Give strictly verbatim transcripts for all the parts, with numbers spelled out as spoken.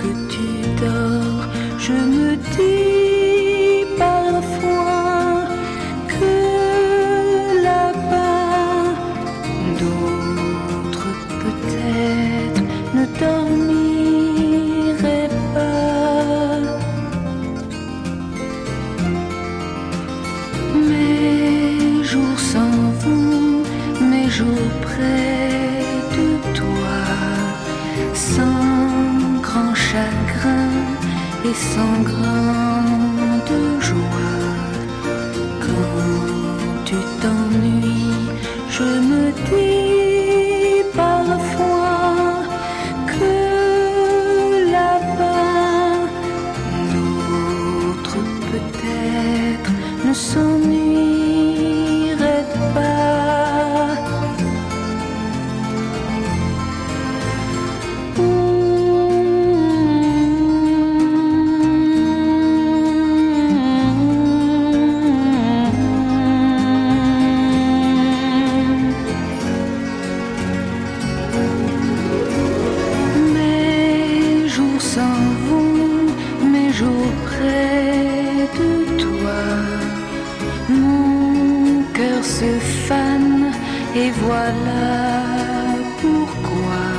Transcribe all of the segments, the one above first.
que tu dors, je me dis parfois que là-bas, d'autres peut-être ne dormiraient pas. Mes jours s'en vont, mes jours près de toi, sans grand chagrin et sans grande joie. Quand tu t'ennuies, je me dis parfois que là-bas, d'autres peut-être ne s'ennuieraient pas. S'en vont, mes jours près de toi. Mon cœur se fane et voilà pourquoi.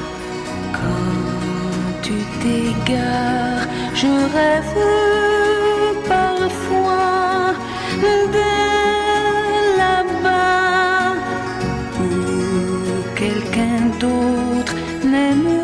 Quand tu t'égares, je rêve parfois de là-bas où quelqu'un d'autre n'aime